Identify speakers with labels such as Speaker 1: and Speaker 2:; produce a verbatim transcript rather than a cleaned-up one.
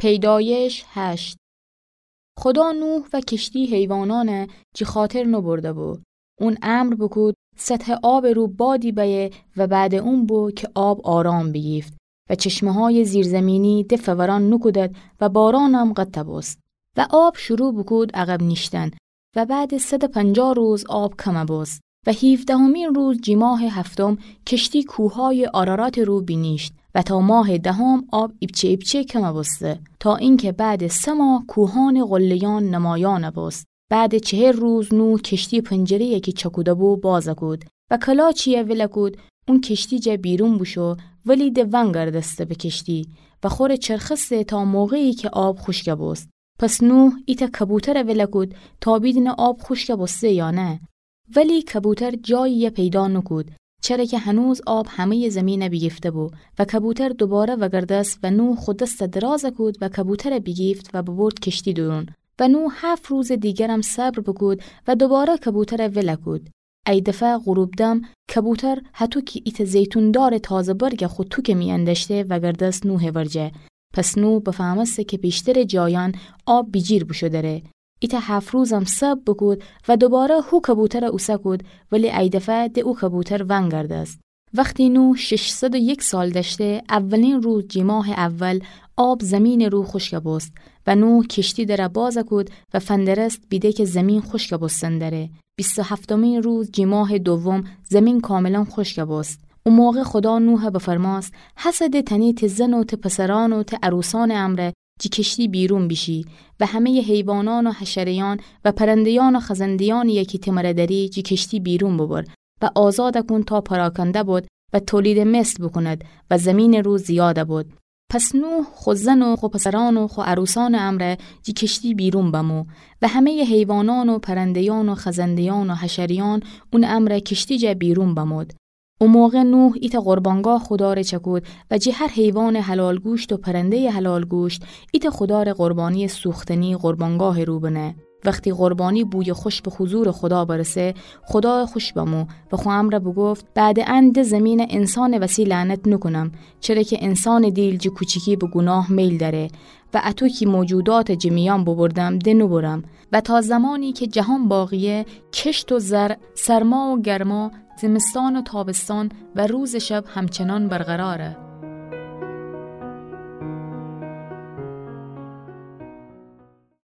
Speaker 1: پیدایش هشت. خدا نوح و کشتی حیوانانه جی خاطر نبرده بو. اون امر بکود سطح آب رو بادی بیه و بعد اون بو که آب آرام بگیفت و چشمه های زیرزمینی ده فوران نکودد و بارانم قطع بست. و آب شروع بکود عقب نیشتن و بعد صد و پنجاه روز آب کم بست. و هفدهمین روز جی ماه هفتم کشتی کوههای آرارات رو بینیشت و تا ماه دهم آب ایبچه ایبچه کم بسته تا اینکه بعد سه ماه کوهان غلیان نمایان بست. بعد چهر روز نو کشتی پنجره یکی چکوده بو باز کود و کلاچیه ولکود اون کشتی جا بیرون بشو ولی دوان گردسته به کشتی و خور چرخسته تا موقعی که آب خشک بست. پس نوح ایتا کبوتر ولکود تا بیدن آب خشک بسته یا نه. ولی کبوتر جایی پیدا نکود چرا که هنوز آب همه زمین بگیفته بو و کبوتر دوباره وگردست و نوح خود دست دراز کود و کبوتر بگیفت و ببرد کشتی درون و نوح هفت روز دیگرم صبر بکود و دوباره کبوتر ولکود. ای دفعه غروب دم کبوتر حتو که ایت زیتون دار تازه برگ خود تو که می اندشته وگردست نوح ورجه. پس نوح بفهمسته که پیشتر جایان آب بیجیر بشو داره. ایتا هفت روزم سب بکود و دوباره هو کبوتر اوسه کود ولی ای دفعه ده او کبوتر ونگرده است. وقتی نوح ششصد و یک سال داشته اولین روز جی ماه اول آب زمین رو خشک بست و نوح کشتی در باز کود و فندرست بیده که زمین خشک بستن داره. بیست و هفتمین روز جی ماه دوم زمین کاملا خشک بست. اون موقع خدا نوح بفرماست حسد تنی ت زن و ت پسران و ت عروسان امره جی کشتی بیرون بشی و همه حیوانان و حشریان و پرندیان و خزندیان یکی تمردری جی کشتی بیرون ببر و آزاد کن تا پراکنده بود و تولید مثل بکند و زمین رو زیاده بود. پس نوح خود زن و خود پسران و خود عروسان امره جی کشتی بیرون بمو و همه حیوانان و پرندیان و خزندیان و حشریان اون امره کشتی جا بیرون بمود. اون موقع نوح ایت قربانگاه خدا را چکود و جی هر حیوان حلال گوشت و پرنده حلال گوشت ایت خدا را قربانی سوختنی قربانگاه رو بنه. وقتی قربانی بوی خوش به حضور خدا برسه خدا خوش بمو و خو امر بگفت بعد اند زمین انسان وسی لعنت نکنم چرا که انسان دیل جی کوچیکی به گناه میل داره و اتو کی موجودات جمیان ببردم ده نبرم و تا زمانی که جهان باقیه کشت و زر سرما و گرما زمستان و تابستان و روز شب همچنان برقراره.